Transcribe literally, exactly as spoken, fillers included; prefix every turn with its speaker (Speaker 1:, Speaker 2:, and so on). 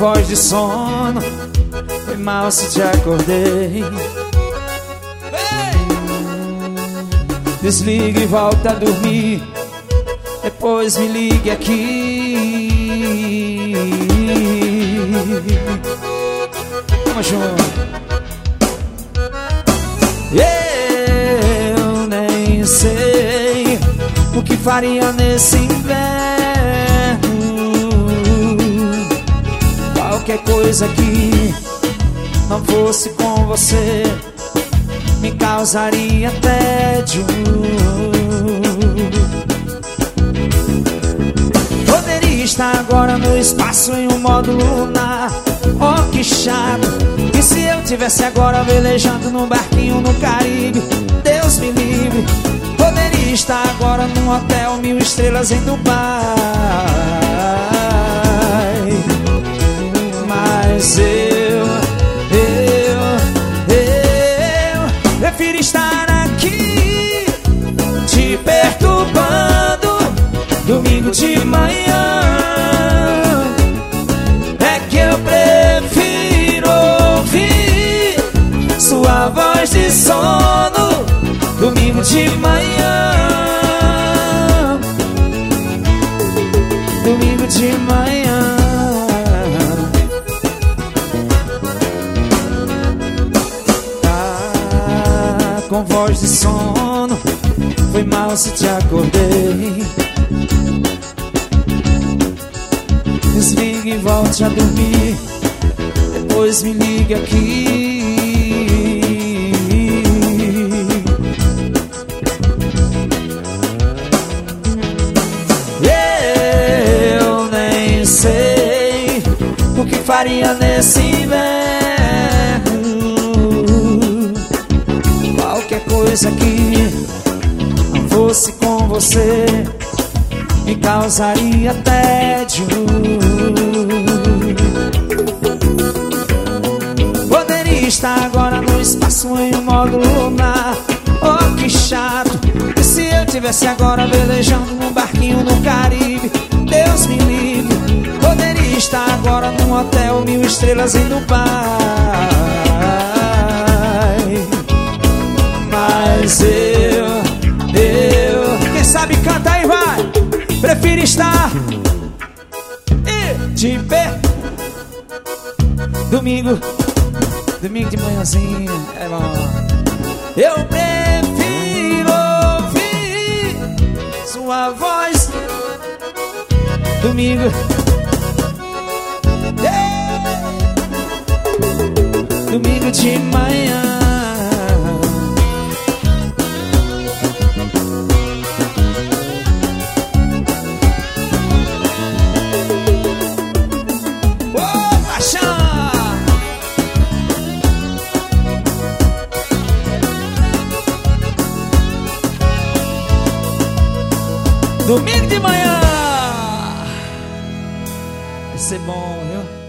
Speaker 1: voz de sono. Foi mal se te acordei. Desligue e volta a dormir. Depois me ligue aqui. Vamos junto. Eu nem sei o que faria nesse inverno. Qualquer coisa que não fosse com você me causaria tédio. Poderia estar agora no espaço em um modo lunar. Oh, que chato. E se eu tivesse agora velejando num barquinho no Caribe? Deus me livre. Poderia estar agora num hotel mil estrelas em Dubai. Mas eu, eu, eu prefiro estar aqui te perturbando domingo de manhã. É que eu prefiro ouvir sua voz de sono domingo de manhã. Domingo de manhã. Tá com voz de sono. Foi mal se te acordei. Desligue e volte a dormir. Depois me ligue aqui. Eu nem sei o que faria nesse inverno. Qualquer coisa que não fosse com você me causaria tédio. Poderia estar agora no espaço em um modo lunar. Oh, que chato. E se eu tivesse agora velejando num barquinho no Caribe? Deus me livre. Poderia estar agora num hotel mil estrelas em Dubai. Mas eu, eu, quem sabe canta aí, vai. Prefiro estar e te ver domingo, domingo de manhãzinha, é bom. Eu prefiro ouvir sua voz domingo, yeah. Domingo de manhã. Domingo de manhã vai ser bom, viu?